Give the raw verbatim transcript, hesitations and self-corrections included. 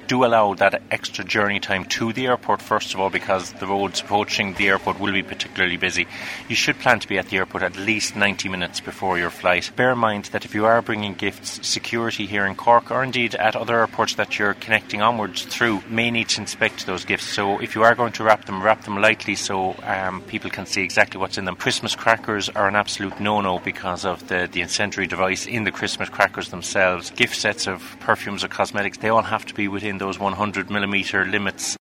do allow that extra journey time to the airport, first of all, because the roads approaching the airport will be particularly busy. You should plan to be at the airport at least ninety minutes before your flight. Bear in mind that if you are bringing gifts, security here in Cork, or indeed at other airports that you're connecting onwards through, may need to inspect those gifts. So if you are going to wrap them, wrap them lightly so um, people can see exactly what's in them. Christmas crackers are an absolute no-no because of the, the incendiary device in the Christmas crackers themselves. Gift sets of perfumes or cosmetics, they all have to be within those one hundred millimetre limits.